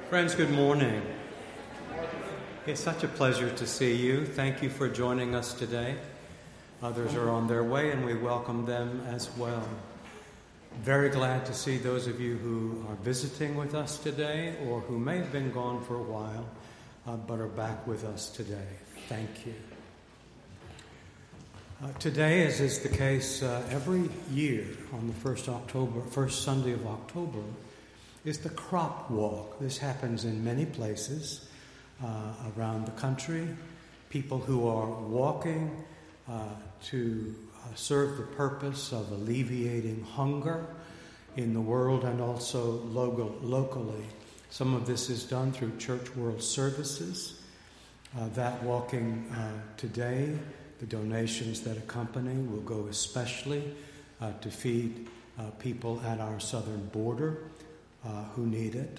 Friends, good morning. It's such a pleasure to see you. Thank you for joining us today. Others are on their way, and we welcome them as well. Very glad to see those of you who are visiting with us today or who may have been gone for a while but are back with us today. Thank you. Today, as is the case every year on the first Sunday of October, is the crop walk. This happens in many places around the country. People who are walking to serve the purpose of alleviating hunger in the world and also locally. Some of this is done through Church World Services. That walking today, the donations that accompany will go especially to feed people at our southern border who need it.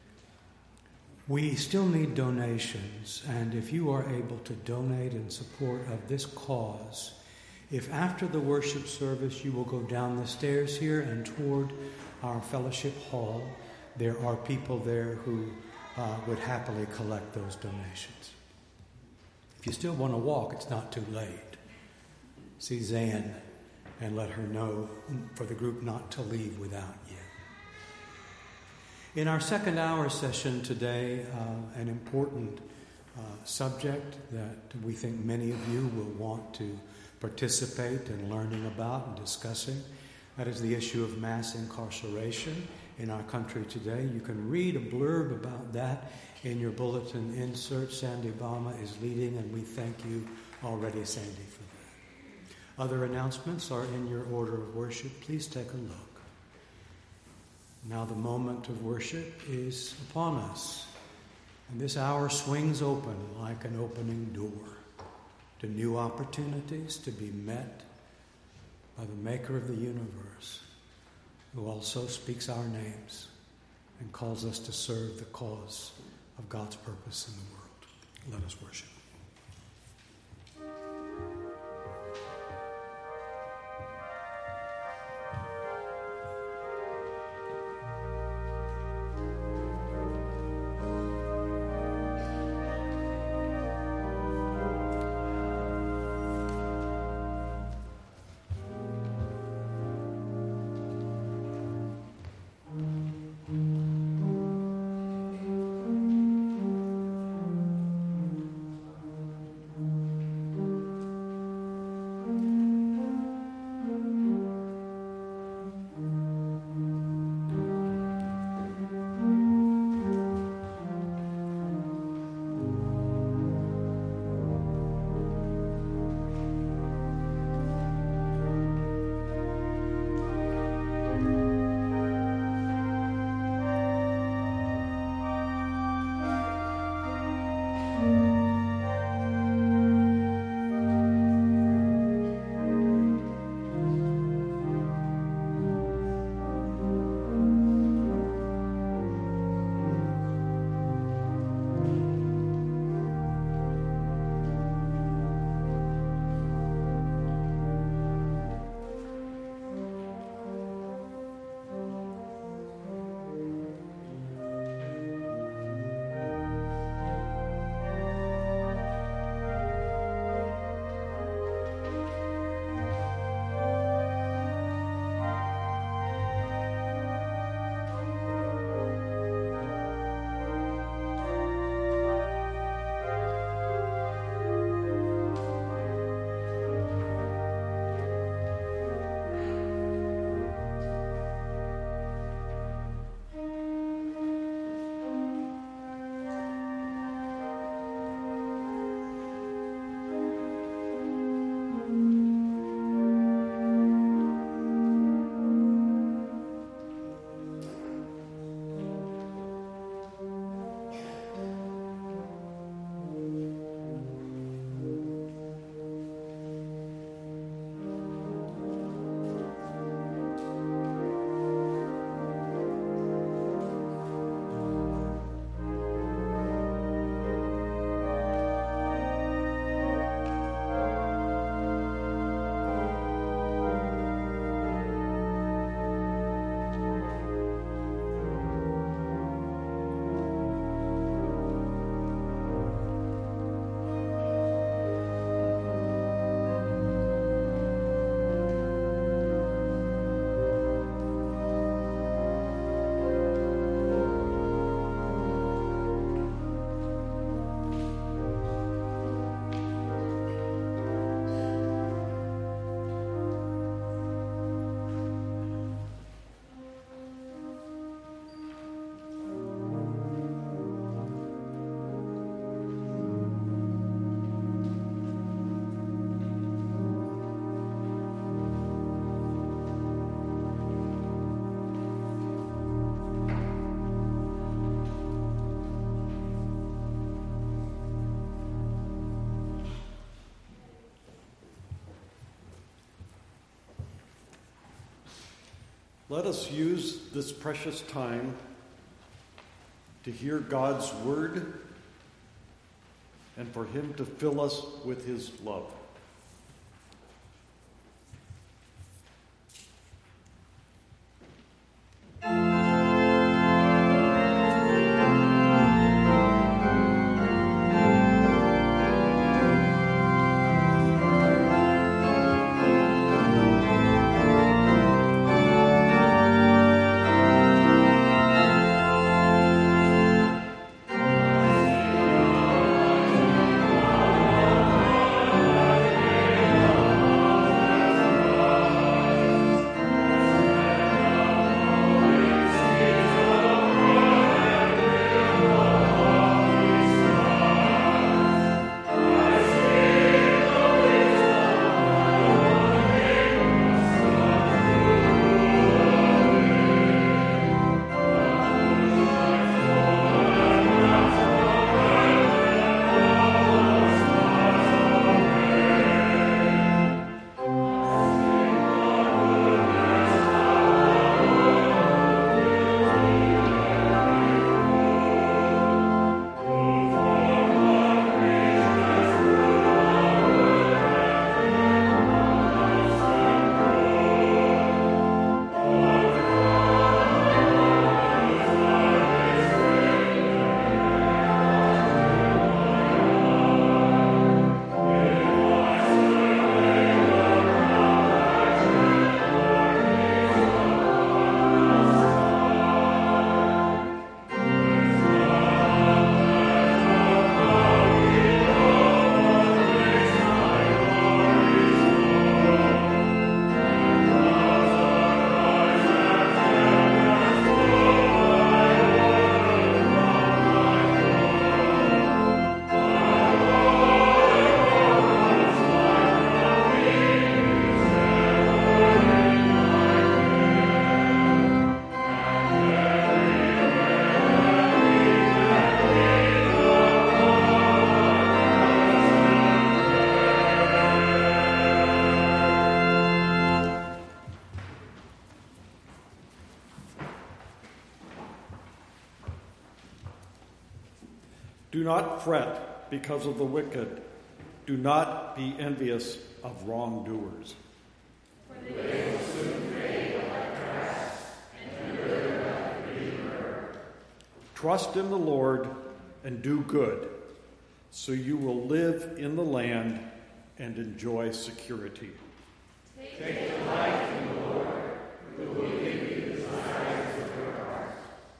We still need donations, and if you are able to donate in support of this cause, if after the worship service you will go down the stairs here and toward our fellowship hall, there are people there who would happily collect those donations. If you still want to walk, it's not too late. See Zan and let her know for the group not to leave without you. In our second hour session today, an important subject that we think many of you will want to participate in learning about and discussing. That is the issue of mass incarceration in our country today. You can read a blurb about that in your bulletin insert. Sandy Bama is leading, and we thank you already, Sandy, for that. Other announcements are in your order of worship. Please take a look. Now the moment of worship is upon us, and this hour swings open like an opening door to new opportunities to be met by the Maker of the universe, who also speaks our names and calls us to serve the cause of God's purpose in the world. Let us worship. Let us use this precious time to hear God's word and for him to fill us with his love. Do not fret because of the wicked. Do not be envious of wrongdoers. For they will soon fade like grass and wither like green herb. Trust in the Lord and do good, so you will live in the land and enjoy security. Take delight in the Lord, who will give you the desires of your heart.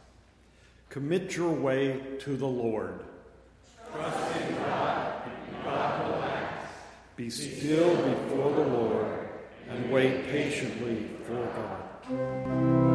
Commit your way to the Lord. Trust in God, and God will act. Be still before the Lord and wait patiently for God.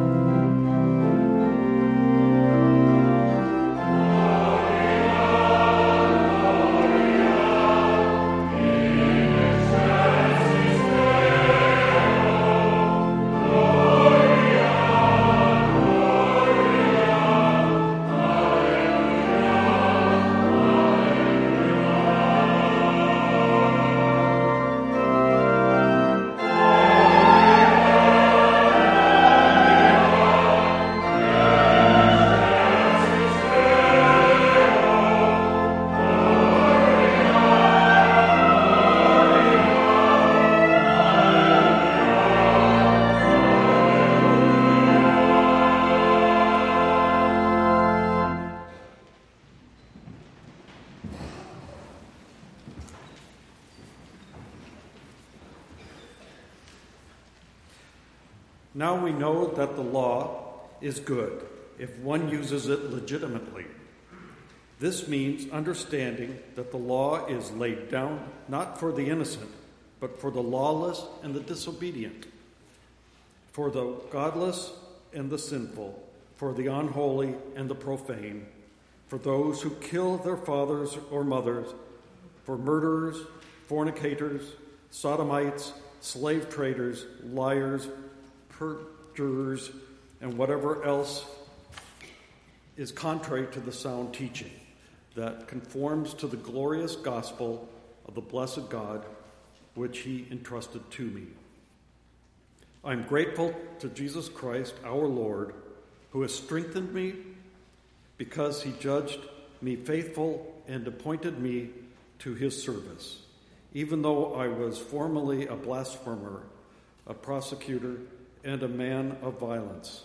Now we know that the law is good if one uses it legitimately. This means understanding that the law is laid down not for the innocent, but for the lawless and the disobedient, for the godless and the sinful, for the unholy and the profane, for those who kill their fathers or mothers, for murderers, fornicators, sodomites, slave traders, liars, perjurers, and whatever else is contrary to the sound teaching that conforms to the glorious gospel of the blessed God, which he entrusted to me. I'm grateful to Jesus Christ, our Lord, who has strengthened me because he judged me faithful and appointed me to his service, even though I was formerly a blasphemer, a prosecutor, and a man of violence.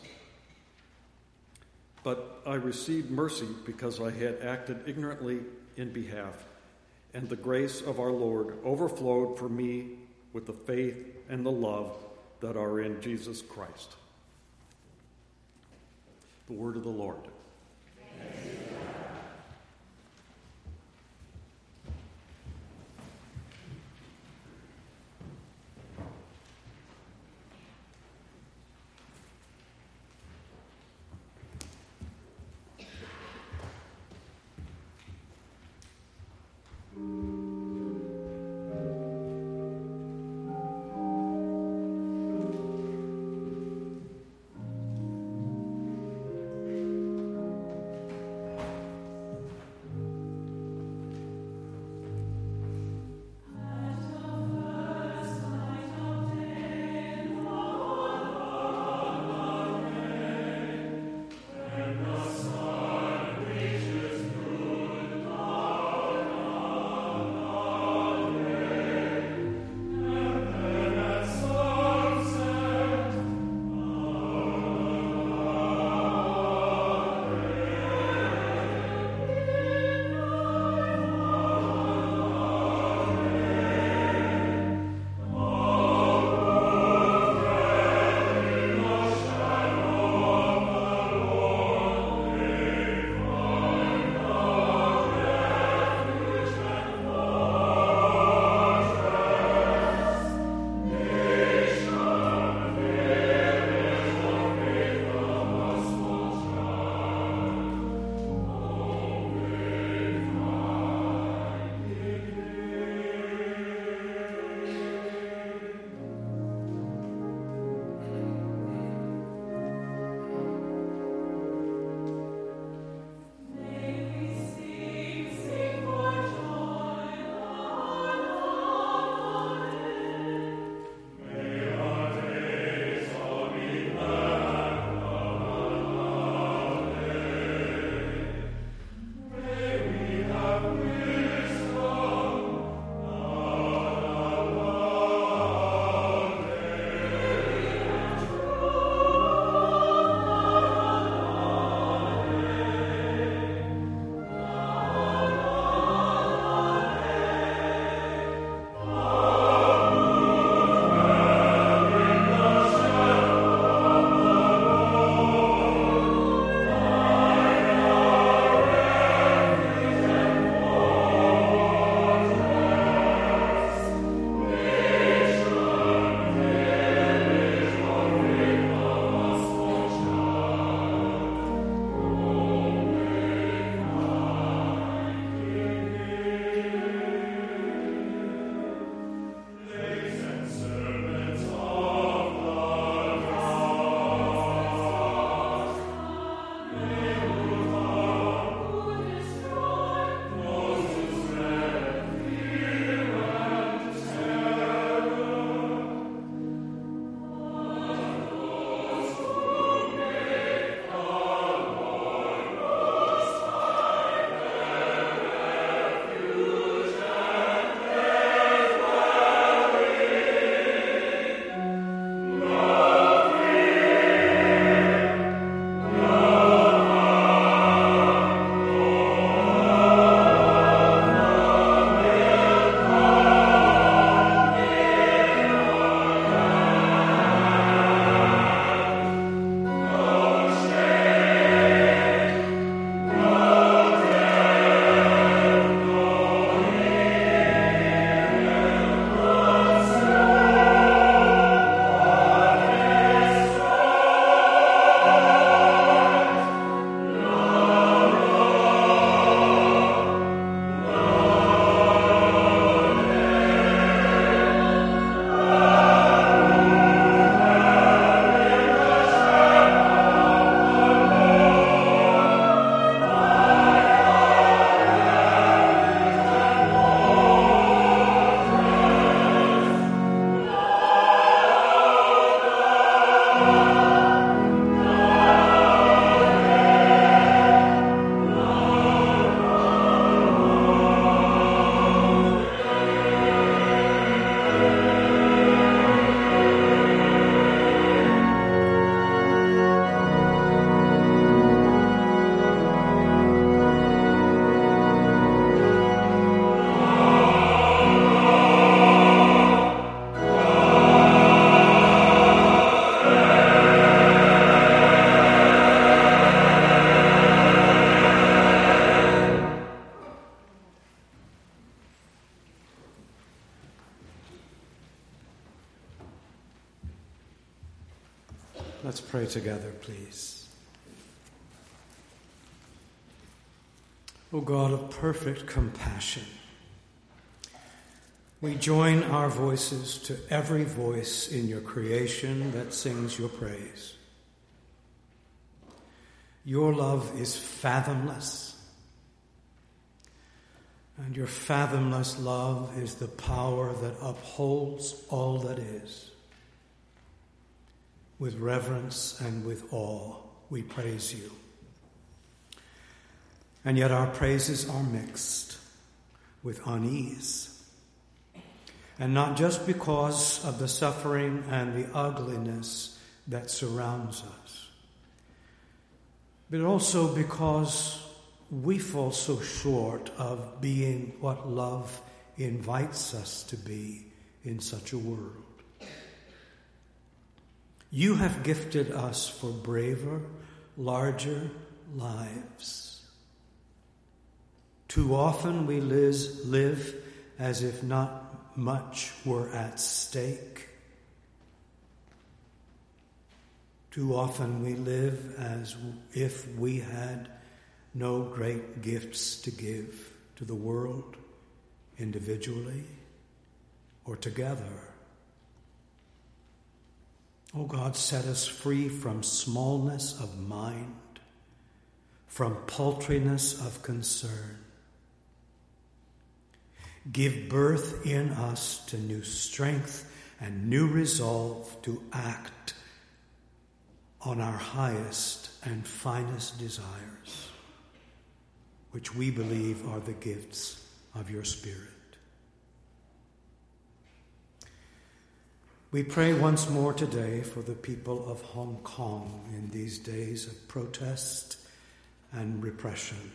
But I received mercy because I had acted ignorantly in behalf, and the grace of our Lord overflowed for me with the faith and the love that are in Jesus Christ. The word of the Lord. Let's pray together, please. O God of perfect compassion, we join our voices to every voice in your creation that sings your praise. Your love is fathomless, and your fathomless love is the power that upholds all that is. With reverence and with awe, we praise you. And yet our praises are mixed with unease. And not just because of the suffering and the ugliness that surrounds us, but also because we fall so short of being what love invites us to be in such a world. You have gifted us for braver, larger lives. Too often we live as if not much were at stake. Too often we live as if we had no great gifts to give to the world, individually or together. Oh God, set us free from smallness of mind, from paltriness of concern. Give birth in us to new strength and new resolve to act on our highest and finest desires, which we believe are the gifts of your Spirit. We pray once more today for the people of Hong Kong in these days of protest and repression.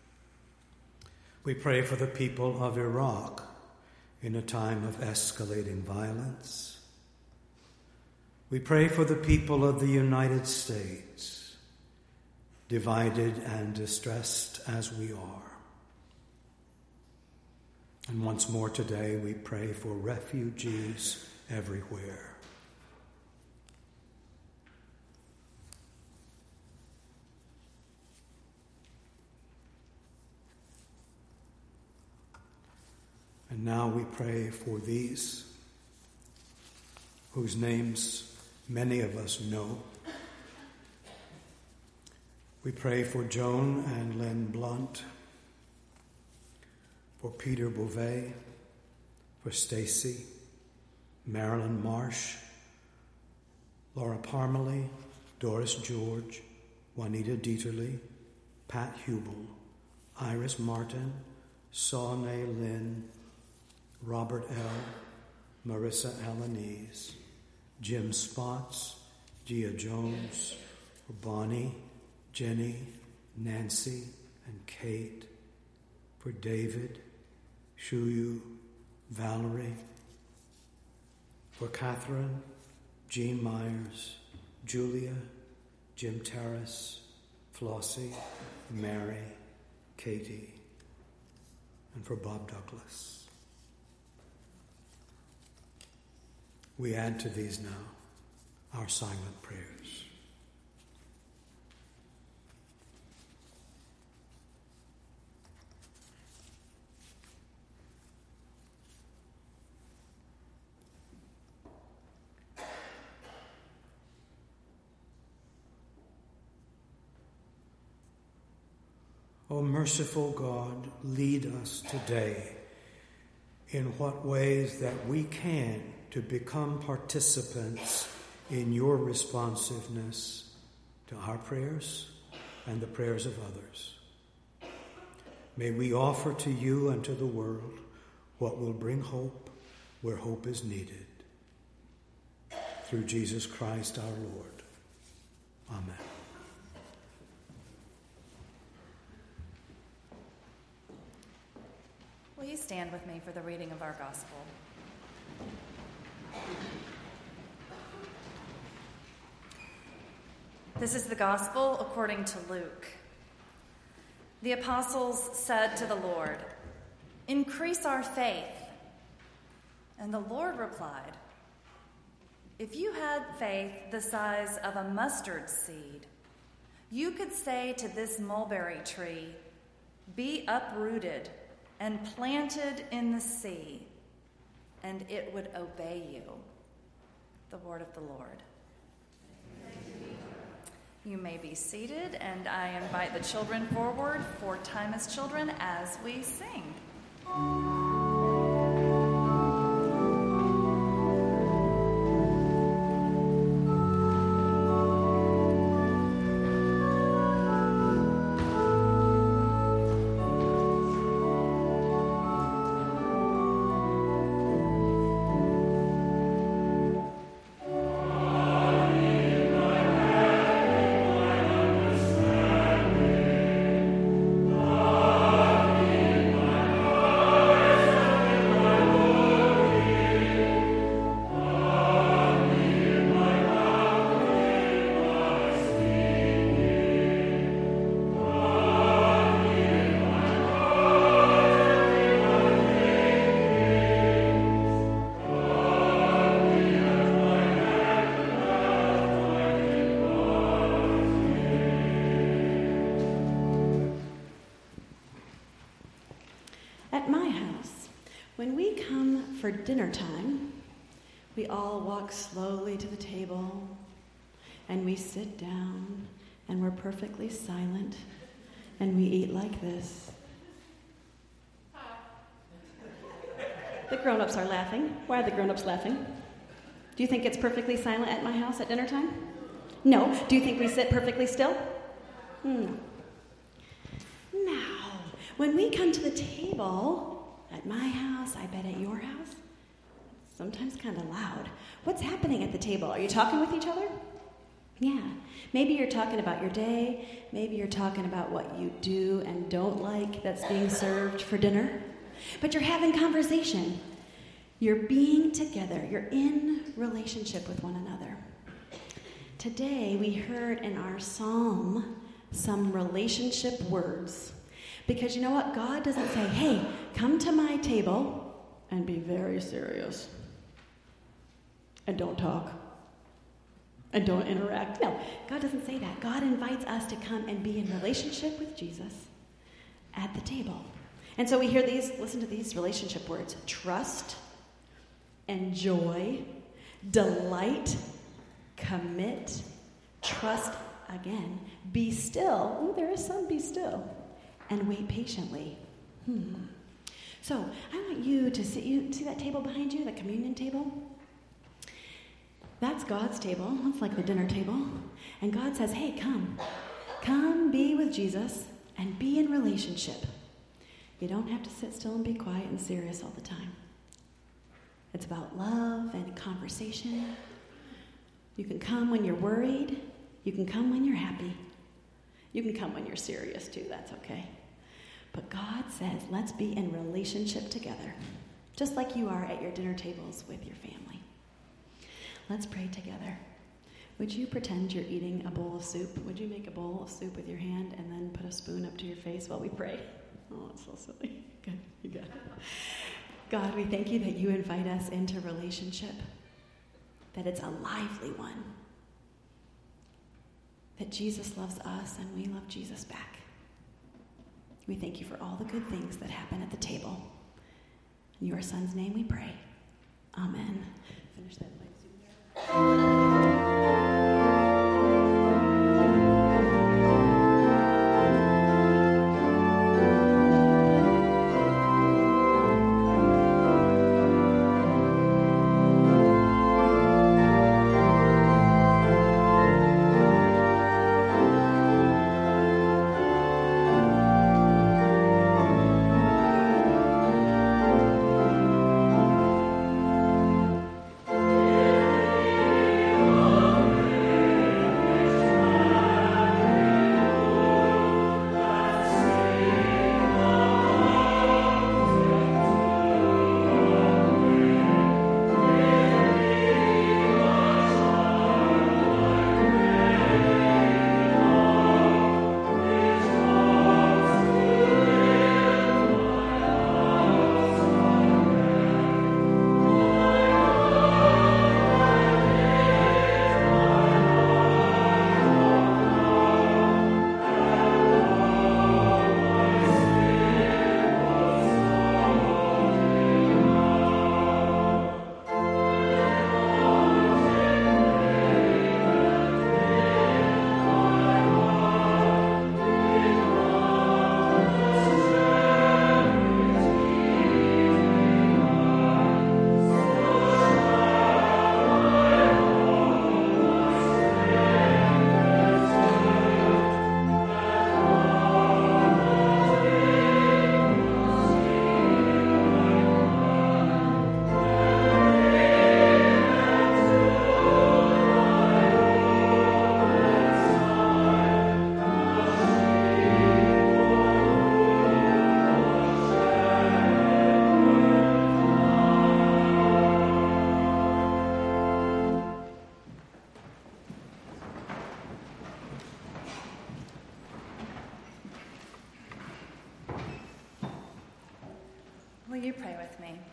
We pray for the people of Iraq in a time of escalating violence. We pray for the people of the United States, divided and distressed as we are. And once more today, we pray for refugees everywhere. And now we pray for these, whose names many of us know. We pray for Joan and Len Blunt, for Peter Beauvais, for Stacy, Marilyn Marsh, Laura Parmalee, Doris George, Juanita Dieterle, Pat Hubel, Iris Martin, Sawnay Lynn, Robert L., Marissa Alanese, Jim Spots, Gia Jones, Bonnie, Jenny, Nancy, and Kate, for David, Shuyu, Valerie, for Catherine, Jean Myers, Julia, Jim Terrace, Flossie, Mary, Katie, and for Bob Douglas. We add to these now our silent prayers. O merciful God, lead us today in what ways that we can to become participants in your responsiveness to our prayers and the prayers of others. May we offer to you and to the world what will bring hope where hope is needed. Through Jesus Christ our Lord. Amen. Will you stand with me for the reading of our gospel? This is the gospel according to Luke. The apostles said to the Lord, "Increase our faith." And the Lord replied, If you had faith the size of a mustard seed, you could say to this mulberry tree, "Be uprooted and planted in the sea," and it would obey you. The word of the Lord. You may be seated, and I invite the children forward for Time as Children as we sing. At my house, when we come for dinner time, we all walk slowly to the table and we sit down and we're perfectly silent and we eat like this. The grown-ups are laughing. Why are the grown-ups laughing? Do you think it's perfectly silent at my house at dinner time? No. Do you think we sit perfectly still? No. Now, when we come to the table, at my house, I bet at your house, sometimes kind of loud. What's happening at the table? Are you talking with each other? Yeah. Maybe you're talking about your day. Maybe you're talking about what you do and don't like that's being served for dinner. But you're having conversation. You're being together. You're in relationship with one another. Today, we heard in our psalm some relationship words. Because you know what? God doesn't say, "Hey, come to my table and be very serious. And don't talk. And don't interact." No, God doesn't say that. God invites us to come and be in relationship with Jesus at the table. And so we hear these, listen to these relationship words: trust, enjoy, delight, commit, trust again, be still. Ooh, there is some be still. And wait patiently. So I want you to see that table behind you, the communion table? That's God's table. That's like the dinner table. And God says, "Hey, come. Come be with Jesus and be in relationship." You don't have to sit still and be quiet and serious all the time. It's about love and conversation. You can come when you're worried. You can come when you're happy. You can come when you're serious too. That's okay. But God says, let's be in relationship together, just like you are at your dinner tables with your family. Let's pray together. Would you pretend you're eating a bowl of soup? Would you make a bowl of soup with your hand and then put a spoon up to your face while we pray? Oh, it's so silly. Good, you got it. God, we thank you that you invite us into relationship, that it's a lively one, that Jesus loves us and we love Jesus back. We thank you for all the good things that happen at the table. In your Son's name we pray. Amen. Finish that plate. Will you pray with me?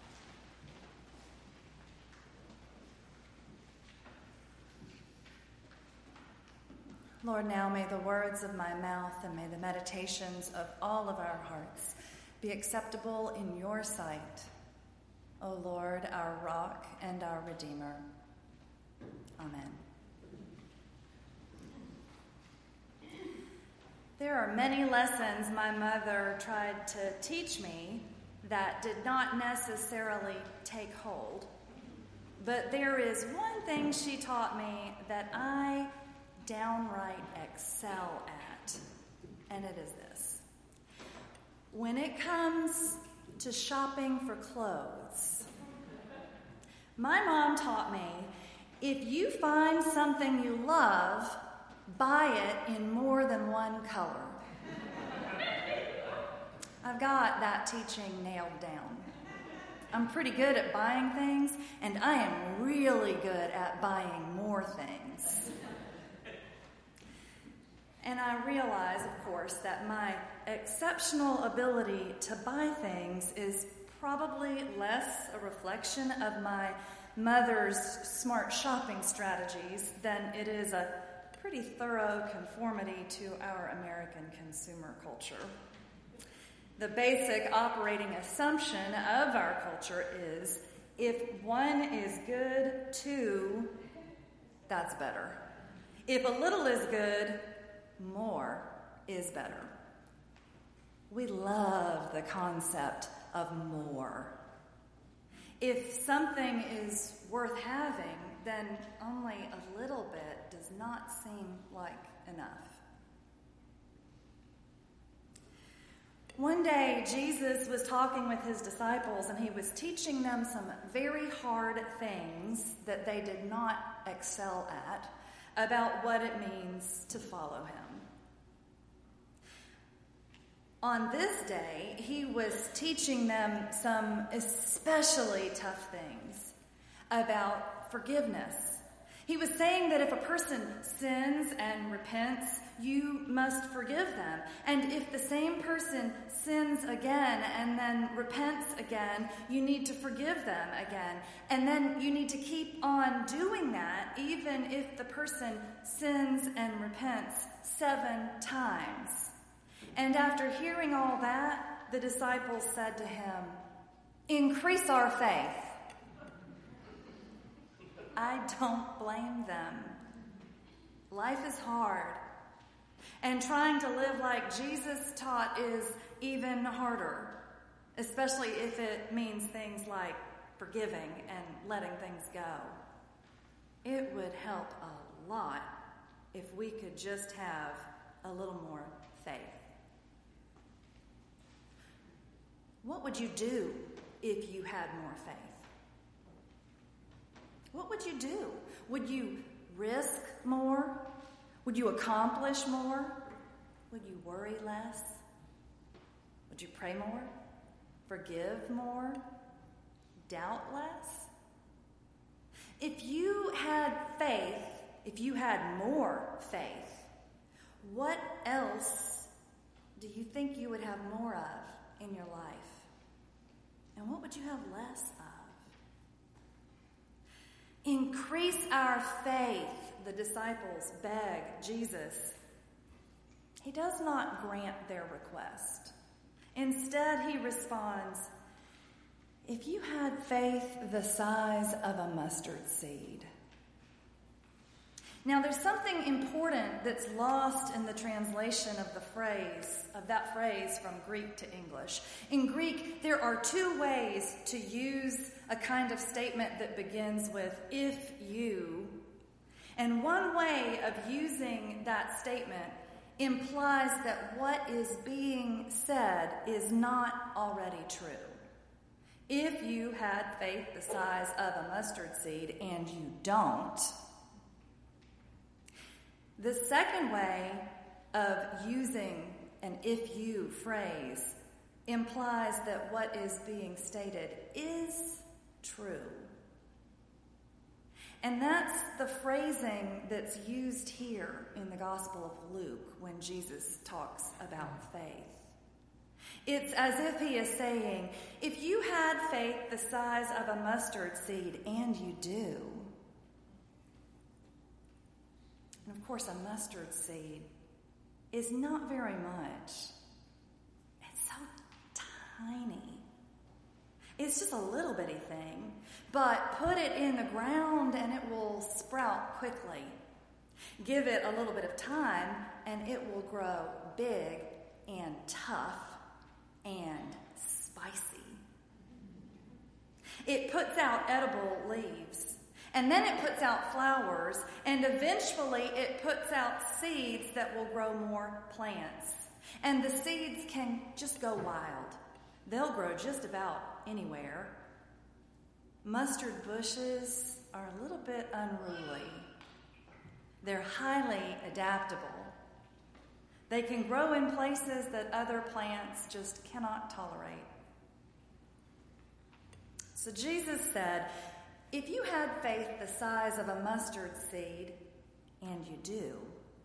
Lord, now may the words of my mouth and may the meditations of all of our hearts be acceptable in your sight, O Lord, our rock and our Redeemer. Amen. There are many lessons my mother tried to teach me that did not necessarily take hold, but there is one thing she taught me that I downright excel at, and it is this. When it comes to shopping for clothes, my mom taught me, if you find something you love, buy it in more than one color. I've got that teaching nailed down. I'm pretty good at buying things, and I am really good at buying more things. And I realize, of course, that my exceptional ability to buy things is probably less a reflection of my mother's smart shopping strategies than it is a pretty thorough conformity to our American consumer culture. The basic operating assumption of our culture is, if one is good, two, that's better. If a little is good, more is better. We love the concept of more. If something is worth having, then only a little bit does not seem like enough. One day, Jesus was talking with his disciples, and he was teaching them some very hard things that they did not excel at about what it means to follow him. On this day, he was teaching them some especially tough things about forgiveness. He was saying that if a person sins and repents, you must forgive them. And if the same person sins again and then repents again, you need to forgive them again. And then you need to keep on doing that even if the person sins and repents 7 times. And after hearing all that, the disciples said to him, "Increase our faith." I don't blame them. Life is hard, and trying to live like Jesus taught is even harder, especially if it means things like forgiving and letting things go. It would help a lot if we could just have a little more faith. What would you do if you had more faith? What would you do? Would you risk more? Would you accomplish more? Would you worry less? Would you pray more? Forgive more? Doubt less? If you had faith, if you had more faith, what else do you think you would have more of in your life? And what would you have less of? Increase our faith, the disciples beg Jesus. He does not grant their request. Instead, he responds, if you had faith the size of a mustard seed. Now, there's something important that's lost in the translation of that phrase from Greek to English. In Greek, there are 2 ways to use a kind of statement that begins with if you. And one way of using that statement implies that what is being said is not already true. If you had faith the size of a mustard seed and you don't. The second way of using an if you phrase implies that what is being stated is true. And that's the phrasing that's used here in the Gospel of Luke when Jesus talks about faith. It's as if he is saying, if you had faith the size of a mustard seed, and you do. And of course, a mustard seed is not very much. It's so tiny. It's just a little bitty thing, but put it in the ground and it will sprout quickly. Give it a little bit of time and it will grow big and tough and spicy. It puts out edible leaves, and then it puts out flowers, and eventually it puts out seeds that will grow more plants. And the seeds can just go wild. They'll grow just about anywhere. Mustard bushes are a little bit unruly. They're highly adaptable. They can grow in places that other plants just cannot tolerate. So Jesus said, if you had faith the size of a mustard seed, and you do.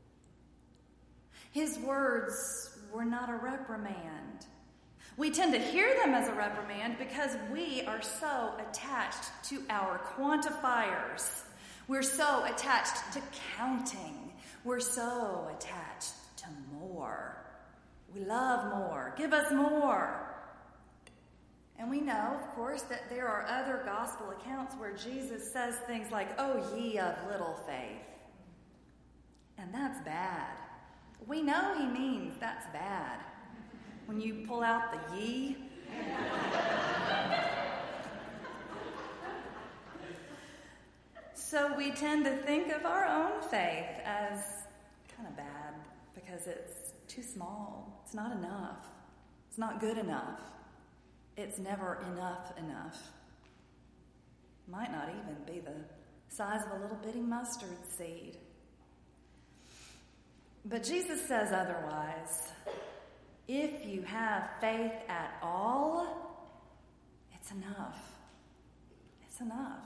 His words were not a reprimand. We tend to hear them as a reprimand because we are so attached to our quantifiers. We're so attached to counting. We're so attached to more. We love more. Give us more. And we know, of course, that there are other gospel accounts where Jesus says things like, "Oh, ye of little faith." And that's bad. We know he means that's bad. When you pull out the ye. So we tend to think of our own faith as kind of bad because it's too small. It's not enough. It's not good enough. It's never enough. Might not even be the size of a little bitty mustard seed. But Jesus says otherwise. If you have faith at all, it's enough. It's enough.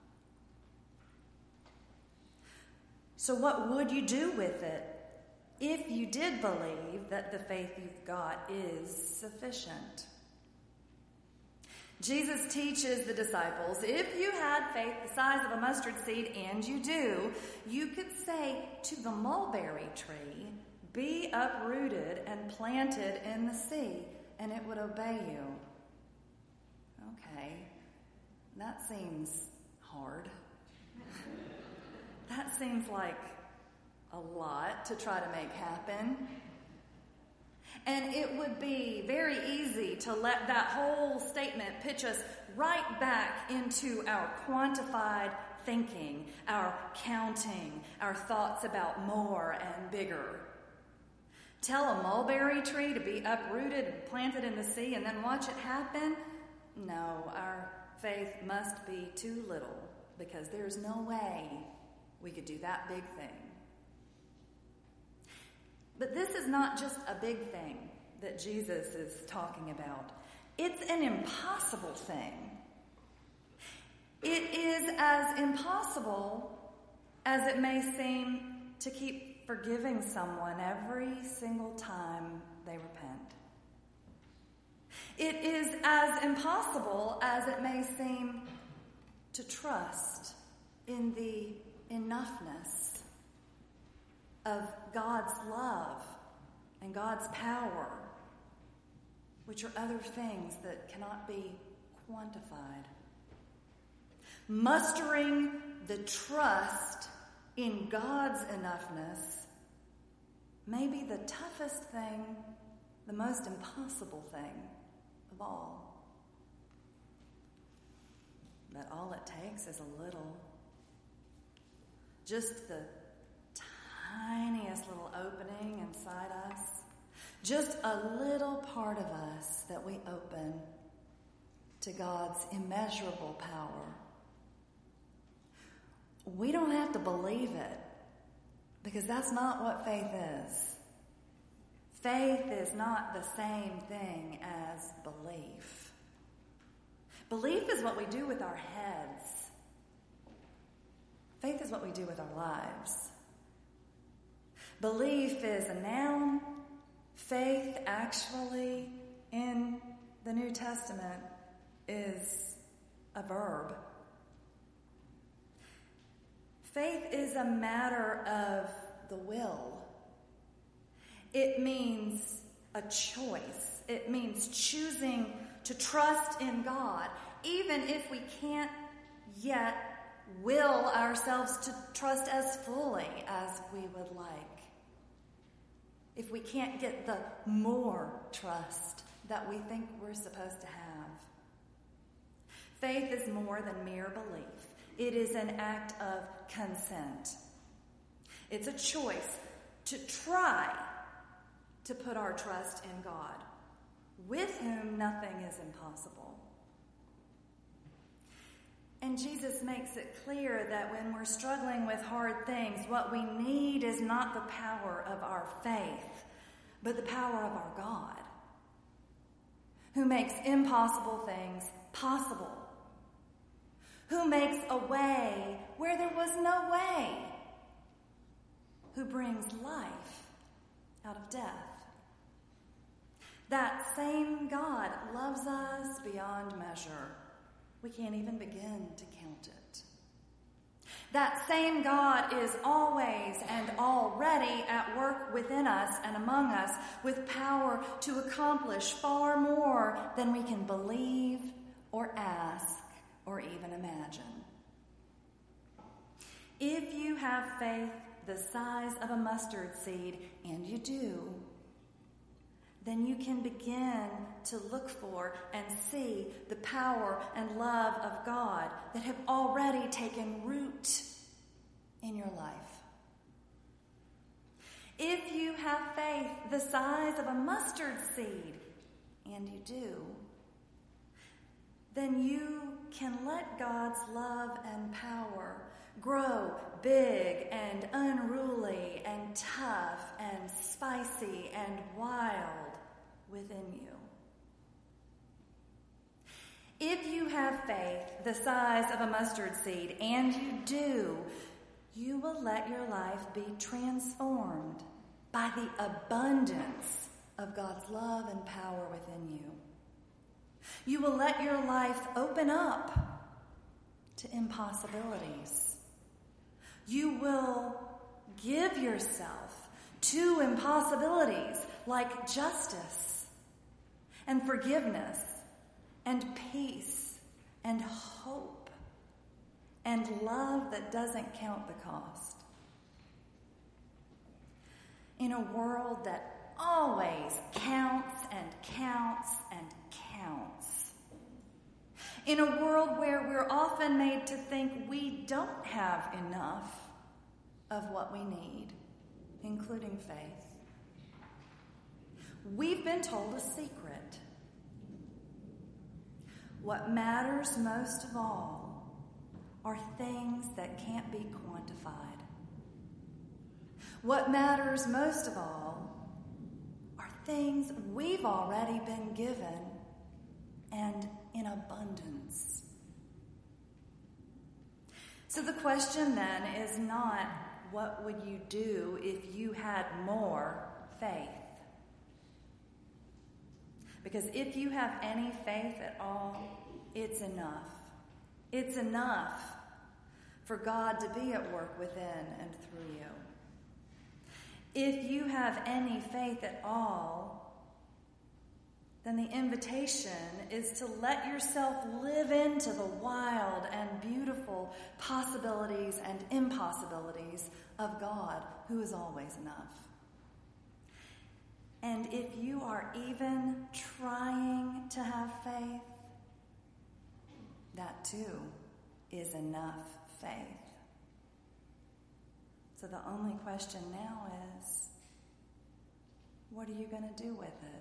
So what would you do with it if you did believe that the faith you've got is sufficient? Jesus teaches the disciples, if you had faith the size of a mustard seed, and you do, you could say to the mulberry tree, be uprooted and planted in the sea, and it would obey you. Okay, that seems hard. That seems like a lot to try to make happen. And it would be very easy to let that whole statement pitch us right back into our quantified thinking, our counting, our thoughts about more and bigger. Tell a mulberry tree to be uprooted and planted in the sea and then watch it happen? No, our faith must be too little because there's no way we could do that big thing. But this is not just a big thing that Jesus is talking about. It's an impossible thing. It is as impossible as it may seem to keep forgiving someone every single time they repent. It is as impossible as it may seem to trust in the enoughness of God's love and God's power, which are other things that cannot be quantified. Mustering the trust in God's enoughness may be the toughest thing, the most impossible thing of all. But all it takes is a little, just the tiniest little opening inside us, just a little part of us that we open to God's immeasurable power. We don't have to believe it, because that's not what faith is. Faith is not the same thing as belief. Belief is what we do with our heads. Faith is what we do with our lives. Belief is a noun. Faith actually in the New Testament is a verb. Faith is a matter of the will. It means a choice. It means choosing to trust in God, even if we can't yet will ourselves to trust as fully as we would like. If we can't get the more trust that we think we're supposed to have. Faith is more than mere belief. It is an act of consent. It's a choice to try to put our trust in God, with whom nothing is impossible. And Jesus makes it clear that when we're struggling with hard things, what we need is not the power of our faith, but the power of our God, who makes impossible things possible, who makes a way where there was no way, who brings life out of death. That same God loves us beyond measure. We can't even begin to count it. That same God is always and already at work within us and among us with power to accomplish far more than we can believe or ask or even imagine. If you have faith the size of a mustard seed, and you do, then you can begin to look for and see the power and love of God that have already taken root in your life. If you have faith the size of a mustard seed, and you do, then you can let God's love and power grow big and unruly and tough and spicy and wild within you. If you have faith the size of a mustard seed, and you do, you will let your life be transformed by the abundance of God's love and power within you. You will let your life open up to impossibilities. You will give yourself to impossibilities like justice and forgiveness and peace and hope and love that doesn't count the cost. In a world that always counts and counts and counts. In a world where we're often made to think we don't have enough of what we need, including faith. We've been told a secret. What matters most of all are things that can't be quantified. What matters most of all are things we've already been given and in abundance. So the question then is not, what would you do if you had more faith? Because if you have any faith at all, it's enough. It's enough for God to be at work within and through you. If you have any faith at all, then the invitation is to let yourself live into the wild and beautiful possibilities and impossibilities of God, who is always enough. And if you are even trying to have faith, that too is enough faith. So the only question now is, what are you going to do with it?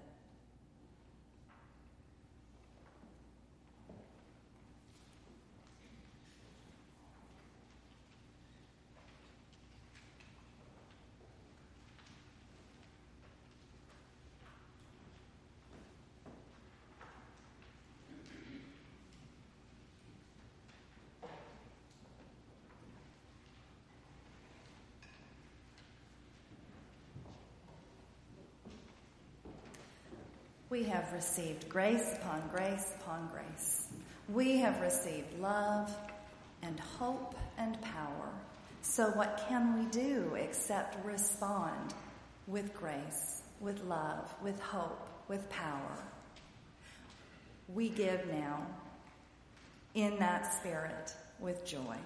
We have received grace upon grace upon grace. We have received love and hope and power. So what can we do except respond with grace, with love, with hope, with power? We give now in that spirit with joy.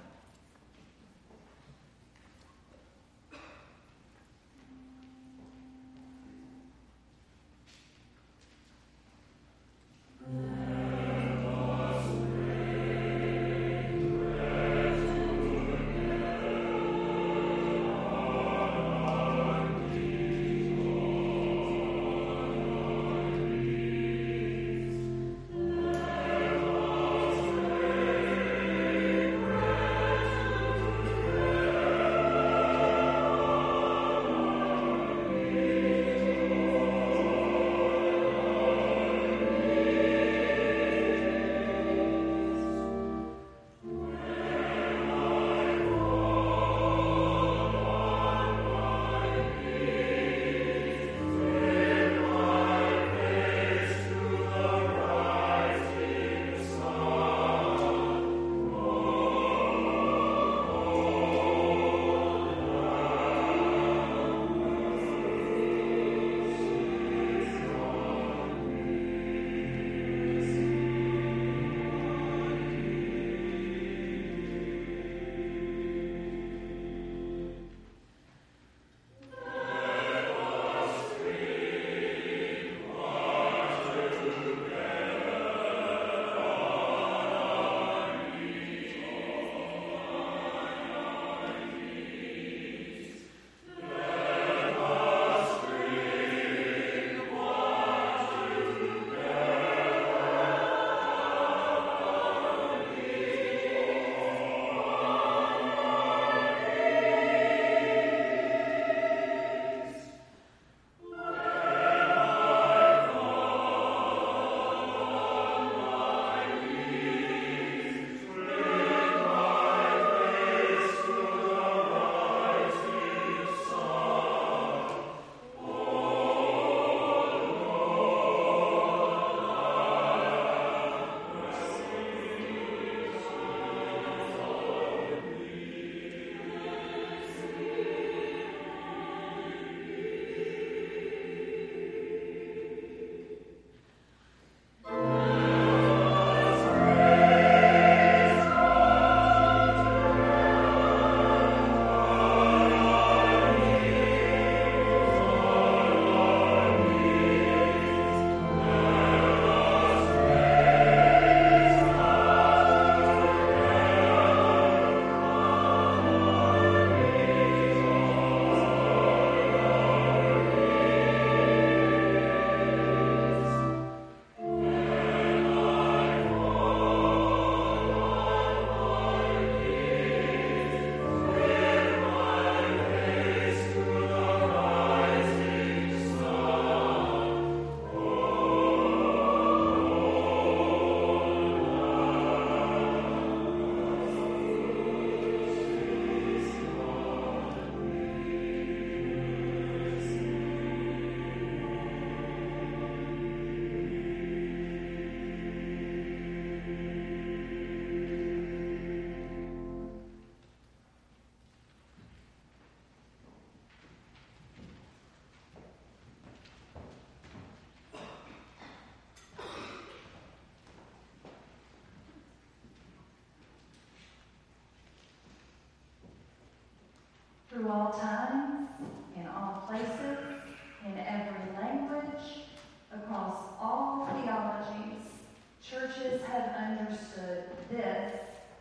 through all times, in all places, in every language, across all theologies, churches have understood this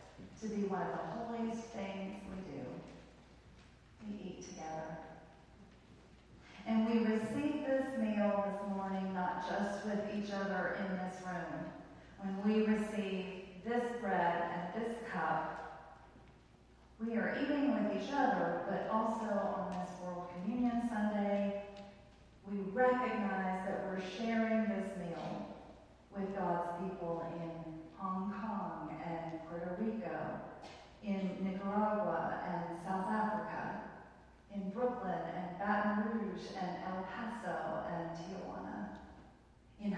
to be one of the holiest things we do. We eat together. And we receive this meal this morning not just with each other in this room. When we receive this bread and this cup, we are eating with each other, but also on this World Communion Sunday, we recognize that we're sharing this meal with God's people in Hong Kong and Puerto Rico, in Nicaragua and South Africa, in Brooklyn and Baton Rouge and El Paso and Tijuana, in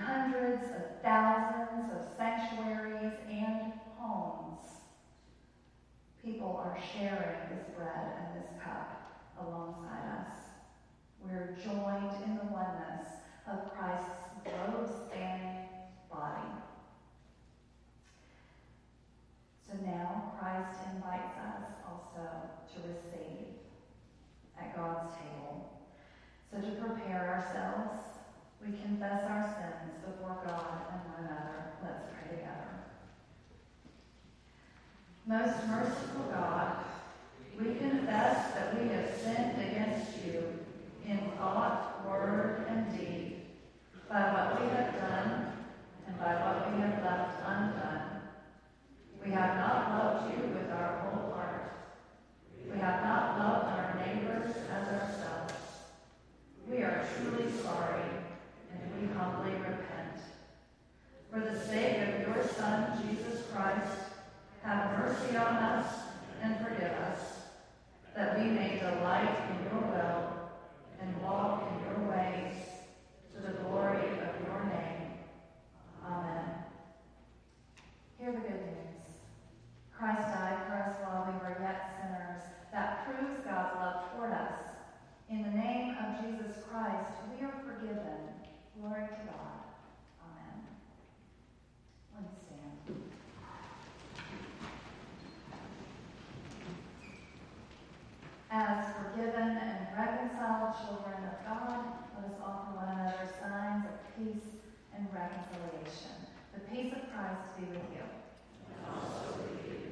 of peace and reconciliation. The peace of Christ be with you. And also with you.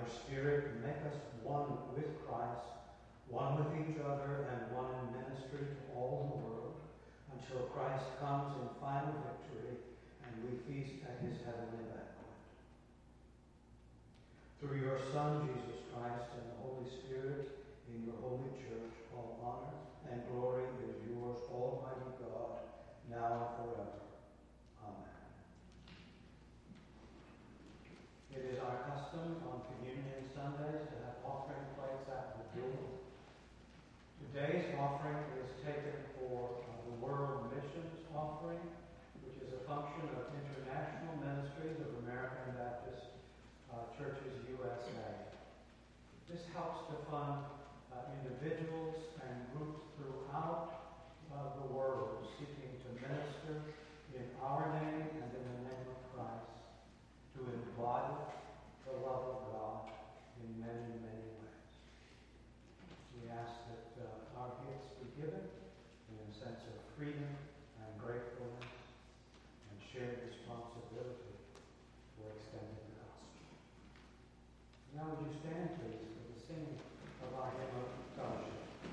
your Spirit, make us one with Christ, one with each other, and one in ministry to all the world, until Christ comes in final victory and we feast at his heavenly banquet. Through your Son, Jesus Christ, and the Holy Spirit, in your holy church, all honor and glory is yours, Almighty God, now and forever. Amen. It is our custom on Communion Sundays to have offering plates at the door. Today's offering is taken for the World Missions Offering, which is a function of International Ministries of American Baptist Churches USA. This helps to fund individuals and groups throughout the world seeking to minister in our name and in the name of Christ, to embody the love of God in many, many ways. We ask that our gifts be given in a sense of freedom and gratefulness and shared responsibility for extending the gospel. Now would you stand, please, for the singing of our hymn of fellowship.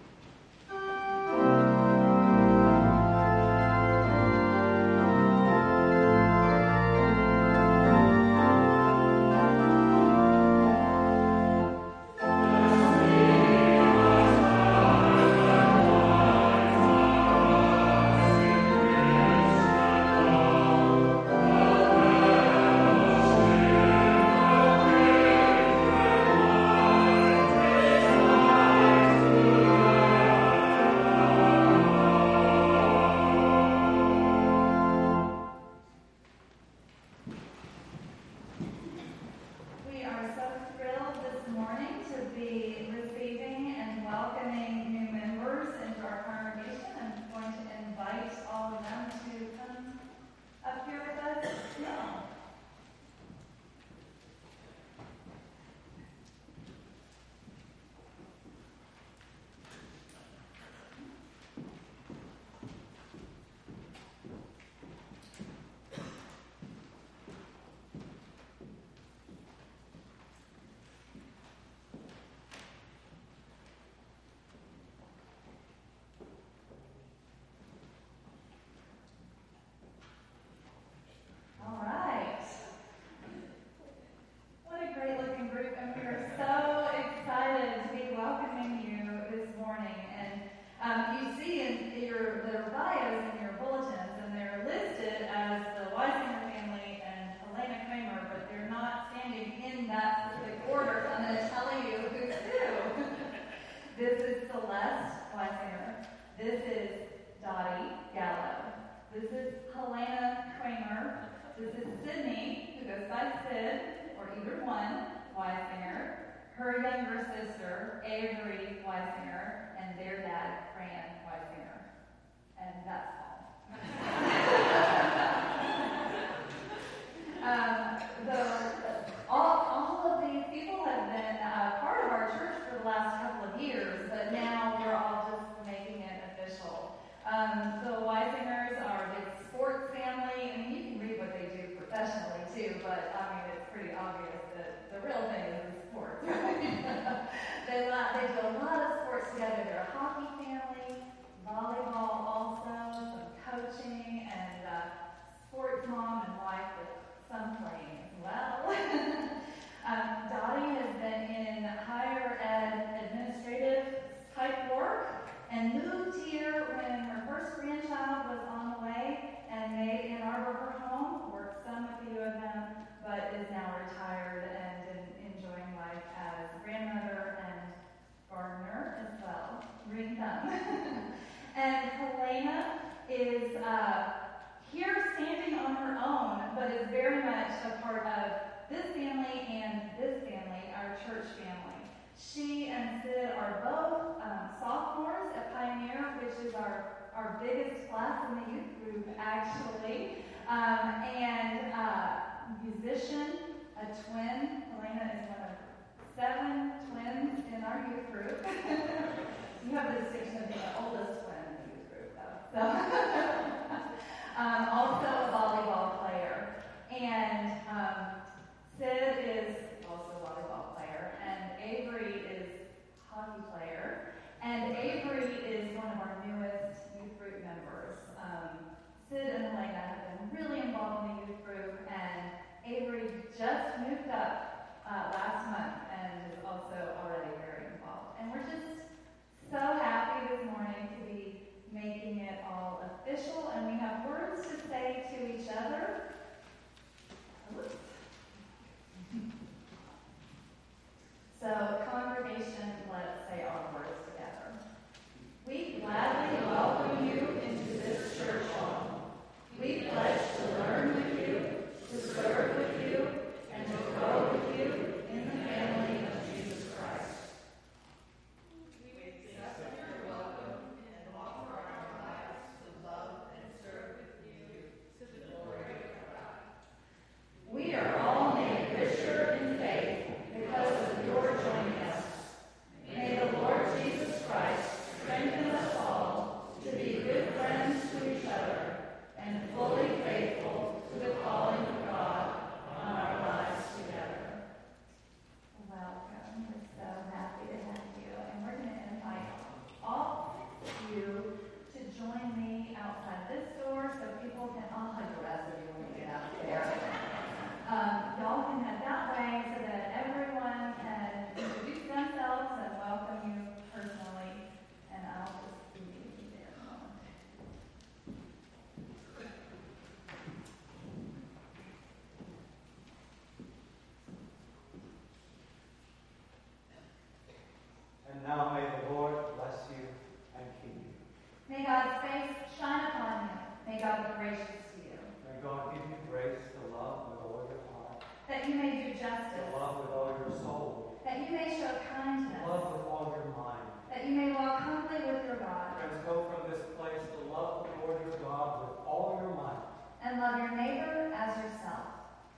And Helena is here standing on her own, but is very much a part of this family and this family, our church family. She and Sid are both sophomores at Pioneer, which is our biggest class in the youth group, actually. And musician, a twin. Helena is one of 7 twins in our youth group. You have the distinction of being the oldest twin in the youth group, though. So, also a volleyball player. And Sid is also a volleyball player.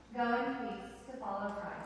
Go in peace to follow Christ.